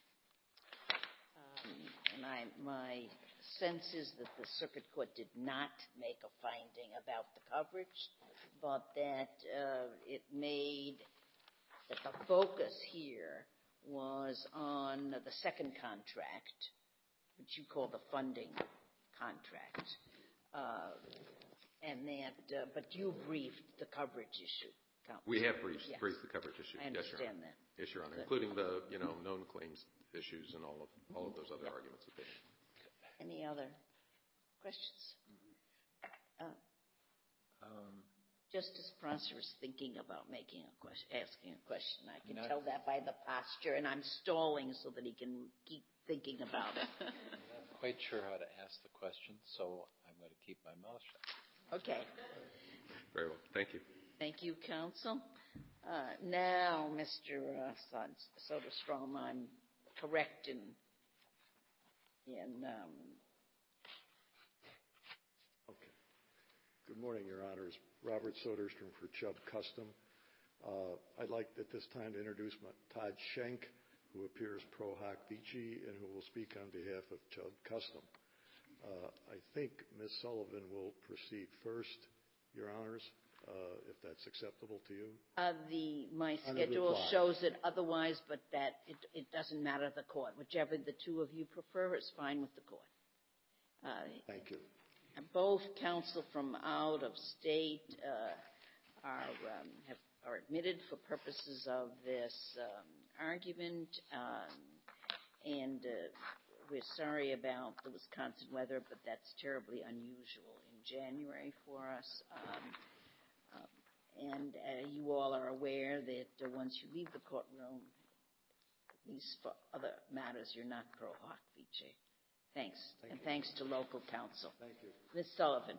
Um, and I, my sense is that the circuit court did not make a finding about the coverage, but that uh, it made that the focus here was on the second contract, which you call the funding contract. Uh, and that, uh, but you briefed the coverage issue. Counsel. We have briefed, yes. briefed the coverage issue. I understand yes, that. Yes, Your Honor, Good. including the you know known claims issues and all of all of those other yep. arguments that they made. Any other questions? Uh, Um, Justice Prosser is thinking about making a question, asking a question. I can Not- tell that by the posture, and I'm stalling so that he can keep thinking about it. I'm not quite sure how to ask the question, so I'm going to keep my mouth shut. Okay. Very well. Thank you. Thank you, counsel. Uh, now, Mister Uh, Soderstrom, I'm correct in, in um, Okay. Good morning, Your Honors. Robert Soderstrom for Chubb Custom. Uh, I'd like at this time to introduce my, Todd Schenk, who appears pro hoc vici and who will speak on behalf of Chubb Custom. Uh, I think Miz Sullivan will proceed first, Your Honors, uh, if that's acceptable to you. uh, the my On the schedule reply. shows it otherwise, but that it, it doesn't matter to the court. Whichever the two of you prefer is fine with the court. Uh, Thank you. Both counsel from out of state uh, are um, have, are admitted for purposes of this um, argument, um, and uh, we're sorry about the Wisconsin weather, but that's terribly unusual in January for us. Um, um, and uh, you all are aware that uh, once you leave the courtroom, at least for other matters, you're not pro hoc vici. Thanks. Thank and you. thanks to local counsel. Thank you. Miz Sullivan.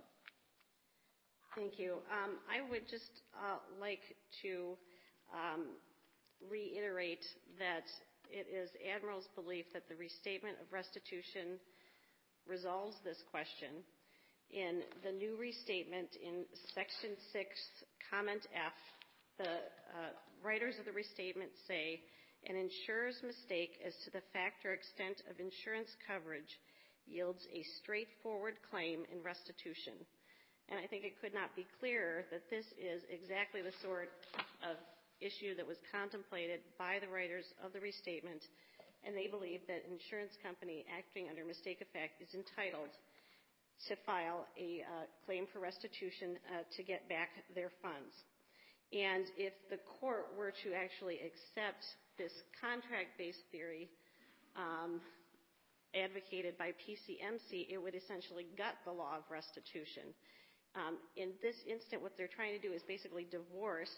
Thank you. Um, I would just uh, like to um, reiterate that it is Admiral's belief that the restatement of restitution resolves this question. In the new restatement in Section six, Comment F, the uh, writers of the restatement say, an insurer's mistake as to the fact or extent of insurance coverage yields a straightforward claim in restitution. And I think it could not be clearer that this is exactly the sort of issue that was contemplated by the writers of the restatement, and they believe that an insurance company acting under mistake of fact is entitled to file a uh, claim for restitution uh, to get back their funds. And if the court were to actually accept this contract-based theory um, advocated by P C M C, it would essentially gut the law of restitution. Um, in this instant, what they're trying to do is basically divorce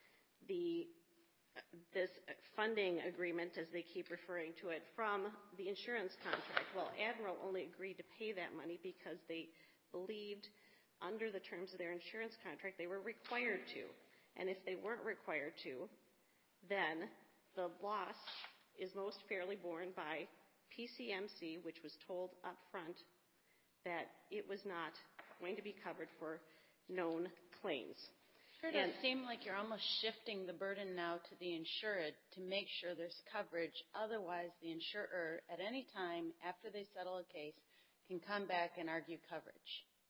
the this funding agreement, as they keep referring to it, from the insurance contract. Well, Admiral only agreed to pay that money because they believed under the terms of their insurance contract they were required to. And if they weren't required to, then the loss is most fairly borne by P C M C, which was told up front that it was not going to be covered for known claims. Sure does seem like you're almost shifting the burden now to the insured to make sure there's coverage. Otherwise, the insurer, at any time after they settle a case, can come back and argue coverage.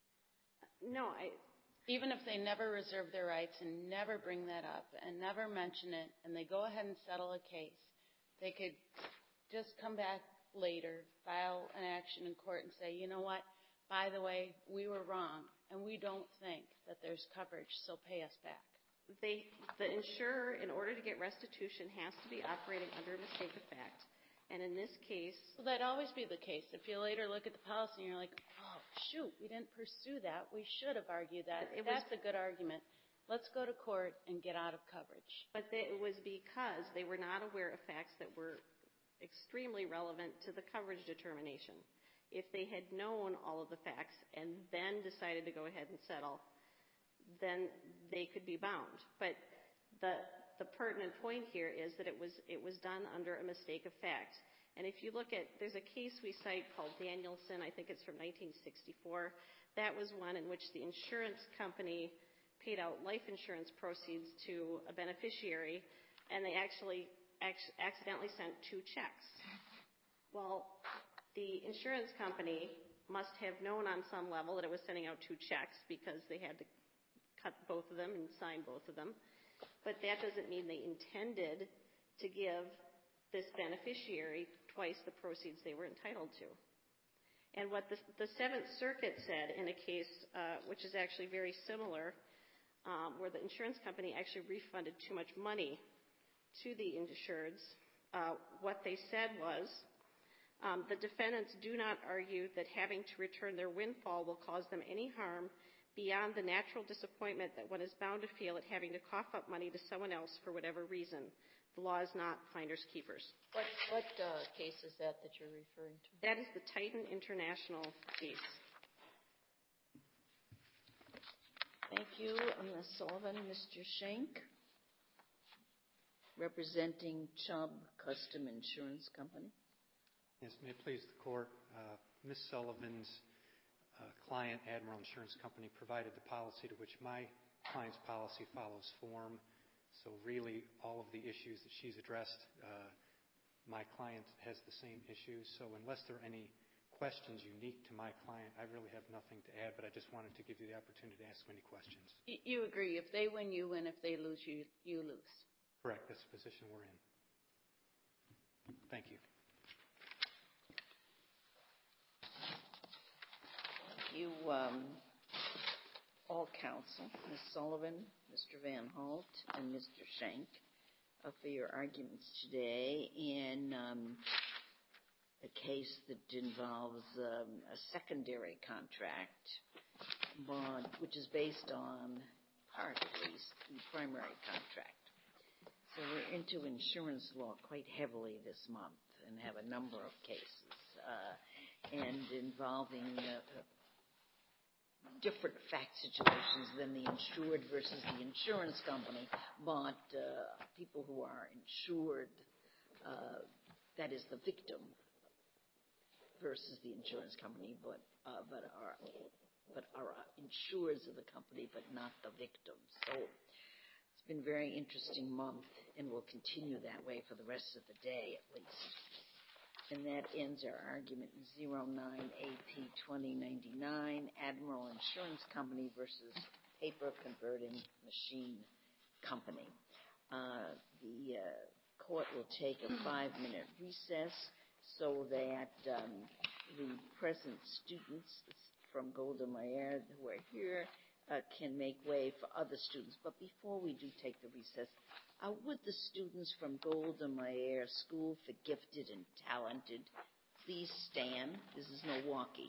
No, I... Even if they never reserve their rights and never bring that up and never mention it, and they go ahead and settle a case, they could just come back later, file an action in court and say, you know what, by the way, we were wrong, and we don't think that there's coverage, so pay us back. They, the insurer, in order to get restitution, has to be operating under a mistake of fact. And in this case... Well, that'd always be the case. If you later look at the policy and you're like, oh, shoot, we didn't pursue that. We should have argued that. It That's was, a good argument. Let's go to court and get out of coverage. But they, it was because they were not aware of facts that were extremely relevant to the coverage determination. If they had known all of the facts and then decided to go ahead and settle, then they could be bound. But the the pertinent point here is that it was it was done under a mistake of fact. And if you look at, there's a case we cite called Danielson, I think it's from nineteen sixty-four. That was one in which the insurance company paid out life insurance proceeds to a beneficiary, and they actually ac- accidentally sent two checks. Well, the insurance company must have known on some level that it was sending out two checks because they had to cut both of them and sign both of them. But that doesn't mean they intended to give this beneficiary twice the proceeds they were entitled to. And what the, the Seventh Circuit said in a case uh, which is actually very similar, um, where the insurance company actually refunded too much money to the insureds, uh, what they said was, um, the defendants do not argue that having to return their windfall will cause them any harm beyond the natural disappointment that one is bound to feel at having to cough up money to someone else for whatever reason. The law is not finders keepers. What, what uh, case is that that you're referring to? That is the Titan International case. Thank you, Miz Sullivan. Mister Schenk, representing Chubb Custom Insurance Company. Yes, may it please the Court. Uh, Miz Sullivan's uh, client, Admiral Insurance Company, provided the policy to which my client's policy follows form. So really, all of the issues that she's addressed, uh, my client has the same issues. So unless there are any questions unique to my client, I really have nothing to add, but I just wanted to give you the opportunity to ask any questions. You agree, if they win, you win. If they lose, you, you lose. Correct. That's the position we're in. Thank you. Thank you, um, all counsel, Miz Sullivan, Mister Van Holt, and Mister Schenk, uh, for your arguments today in um, a case that involves um, a secondary contract, bond, which is based on part, at least, the primary contract. So we're into insurance law quite heavily this month and have a number of cases uh, and involving uh, different fact situations than the insured versus the insurance company, but uh, people who are insured, uh, that is the victim, versus the insurance company, but uh, but are but are insurers of the company, but not the victims. So it's been a very interesting month, and will continue that way for the rest of the day, at least. And that ends our argument in zero nine A P twenty ninety-nine, Admiral Insurance Company versus Paper Converting Machine Company. Uh, the uh, court will take a five-minute recess so that um, the present students from Golda Meir who are here uh, can make way for other students. But before we do take the recess, Uh, would the students from Golda Meir School for Gifted and Talented please stand? This is Milwaukee.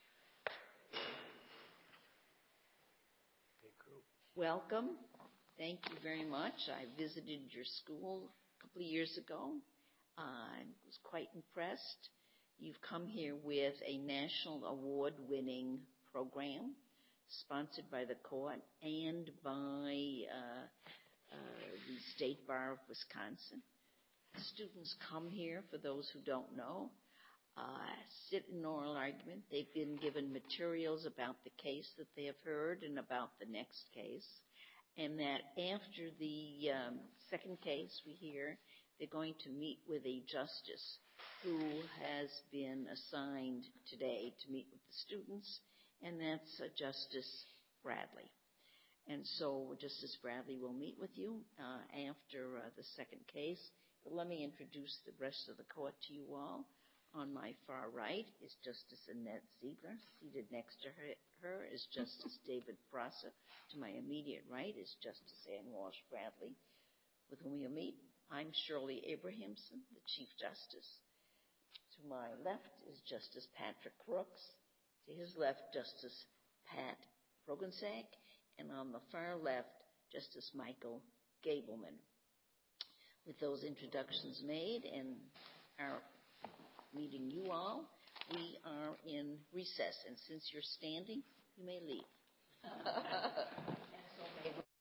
Welcome. Thank you very much. I visited your school a couple of years ago. Uh, I was quite impressed. You've come here with a national award-winning program sponsored by the court and by uh, Uh, the State Bar of Wisconsin. Students come here, for those who don't know, uh, sit in oral argument. They've been given materials about the case that they have heard and about the next case, and that after the um, second case we hear, they're going to meet with a justice who has been assigned today to meet with the students, and that's uh, Justice Bradley. And so Justice Bradley will meet with you uh, after uh, the second case. But let me introduce the rest of the court to you all. On my far right is Justice Annette Ziegler. Seated next to her, her is Justice David Prosser. To my immediate right is Justice Ann Walsh Bradley, with whom you'll meet. I'm Shirley Abrahamson, the Chief Justice. To my left is Justice Patrick Crooks. To his left, Justice Pat Roggensack. And on the far left, Justice Michael Gableman. With those introductions made and are meeting you all. We are in recess, and since you're standing, you may leave. And so may we